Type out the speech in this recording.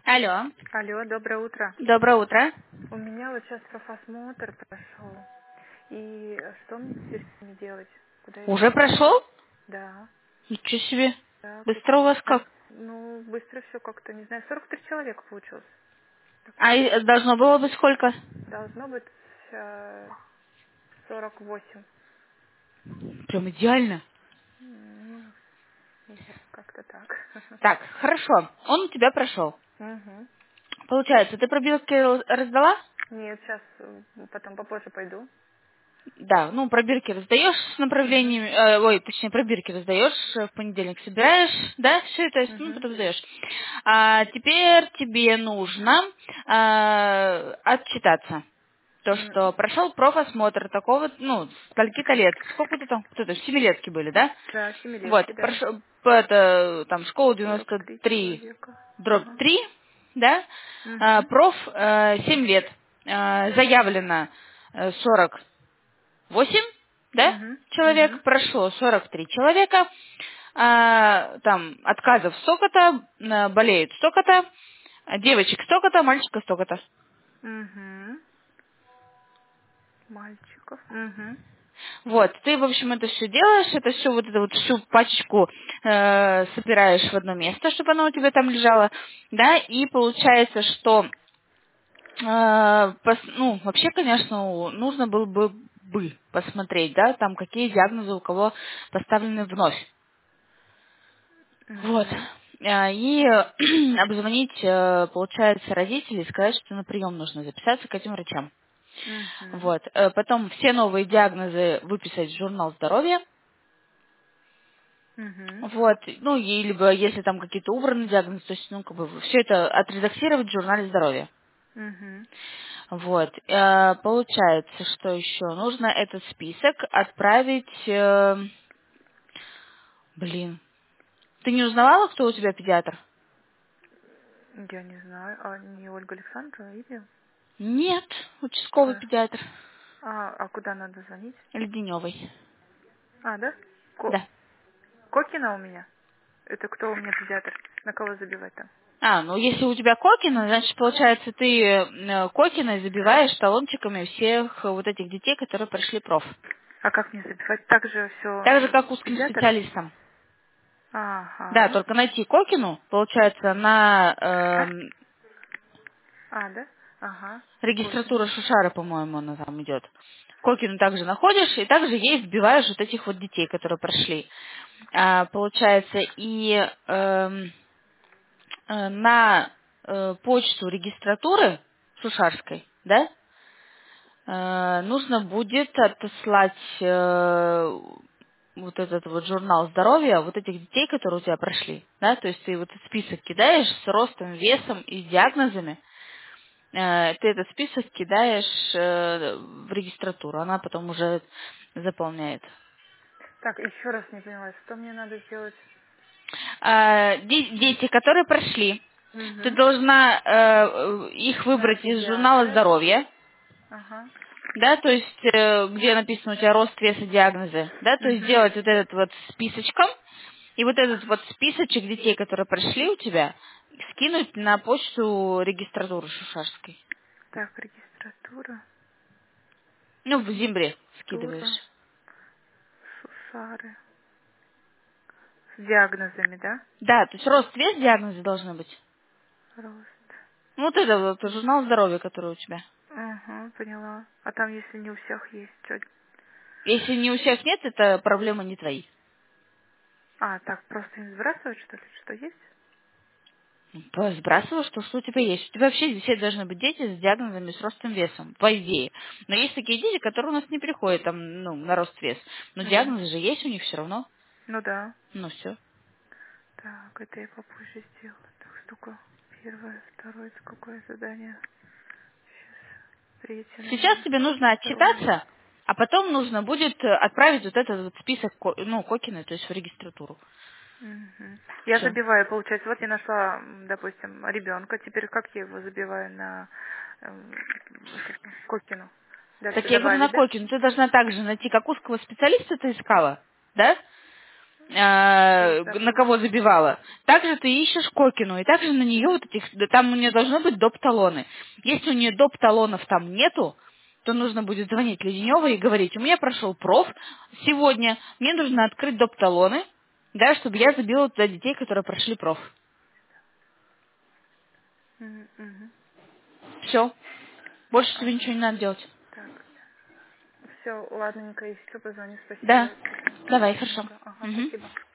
Алло. Алло, доброе утро. Доброе утро. У меня вот сейчас профосмотр прошел. И что мне теперь с ними делать? Куда я Уже пойду? прошел? Да, Ничего себе. да, Быстро у вас так, как? ну, быстро все как-то, не знаю, 43 человека получилось. Так А что должно было быть сколько? должно быть э, 48. Прям идеально. Ну, вот как-то так. Так, хорошо. Он у тебя прошел. Угу. Получается, ты пробирки раздала? Нет, сейчас потом попозже пойду. Да, ну пробирки раздаешь с Угу. направлением, точнее пробирки раздаешь, в понедельник собираешь, да, все это, ну Угу. потом сдаешь. Теперь тебе нужно отчитаться. То, что прошел профосмотр такого, ну, скольки-то лет. Сколько ты там, кто-то, семилетки были, да? Да, Вот, семилетки, да. прошел, это, там, школа 43 93, человека. дробь Ага. 3, да? Угу. Проф 7 лет. Заявлено 48, да, Угу. человек, Угу. прошло 43 человека, там, отказов столько-то, болеют столько-то, девочек столько-то, мальчика столько-то. Угу. Мальчиков. Угу. Вот, ты, в общем, это все делаешь, это все, вот эту вот всю пачечку собираешь в одно место, чтобы оно у тебя там лежало, да, и получается, что, ну, вообще, конечно, нужно было бы посмотреть, да, там, какие диагнозы у кого поставлены вновь. Вот. Угу. И обзвонить, получается, родителей и сказать, что на прием нужно записаться к этим врачам. Угу. Вот. Потом все новые диагнозы выписать в журнал здоровья. Угу. Вот. Ну, и либо если там какие-то убраны диагнозы, то есть, ну, как бы все это отредактировать в журнале здоровья. Угу. Вот. Получается, что еще? Нужно этот список отправить... Блин. Ты не узнавала, кто у тебя педиатр? Я не знаю. А не Ольга Александровна или? Нет, участковый А, педиатр. а куда надо звонить? Леденевой. А, да? Да. Кокина у меня? Это кто у меня педиатр? На кого забивать там? Ну если у тебя Кокина, значит, получается, ты Кокиной забиваешь талончиками всех вот этих детей, которые прошли проф. А как мне забивать? Так же Так же, все как узким педиатр? специалистам. Да, Ага. только найти Кокину, получается, на А? А, да? Ага. регистратура Кокина. Шушара, по-моему, она там идет. Кокину также находишь, и также ей вбиваешь вот этих вот детей, которые прошли. Получается, и на почту регистратуры Шушарской, да, нужно будет отослать вот этот вот журнал здоровья вот этих детей, которые у тебя прошли, да, то есть ты вот этот список кидаешь с ростом, весом и диагнозами, ты этот список кидаешь в регистратуру, она потом уже заполняет. Так, еще раз не поняла, что мне надо сделать? Дети, которые прошли, ты Угу. должна их На выбрать из журнала педиатра. здоровья, Ага. да, то есть где написано у тебя рост, вес и диагнозы, да, то есть Угу. сделать вот этот вот списочком, и вот этот вот списочек детей, которые прошли у тебя, скинуть на почту регистратуры Шушарской. Так, регистратура. Ну, в Зимбре Тура. скидываешь. Сусары. С диагнозами, да? Да, то есть рост, вес, диагнозы должны быть. Рост. Ну, вот это вот журнал здоровья, который у тебя. Ага, поняла. А там, если не у всех есть, что? Если не у всех нет, это проблема не твои. А, так, просто не сбрасывать, что ли, что есть? Сбрасывала, что у тебя есть. У тебя вообще здесь все должны быть дети с диагнозами с ростом весом, по идее. Но есть такие дети, которые у нас не приходят там, ну, на рост вес. Но Угу. диагнозы же есть у них все равно. Ну да. Ну все. Так, это я попозже сделаю. Так, штука. Первое, второе, это какое задание? Третье, Сейчас наверное. тебе нужно Второе. отчитаться, а потом нужно будет отправить вот этот вот список, ну, Кокины, то есть в регистратуру. Мгм. Я Все. забиваю, получается, вот я нашла, допустим, ребенка. Теперь как я его забиваю на Кокину? Так Дальше я говорю на добавить, да? Кокину, ты должна также найти, как узкого специалиста ты искала, да? на кого забивала. Также ты ищешь Кокину, и также на нее вот этих, да, там у нее должны быть доп-талоны. Если у нее доп-талонов там нету, то нужно будет звонить Леденевой и говорить: у меня прошел проф сегодня, мне нужно открыть доп-талоны, да, чтобы я забила туда детей, которые прошли проф. Мгм. Все. Больше тебе ничего Ага. не надо делать. Так. Все, ладненько, если что, позвоню. Да. Спасибо. Давай, хорошо. Много. Ага, Мгм. спасибо.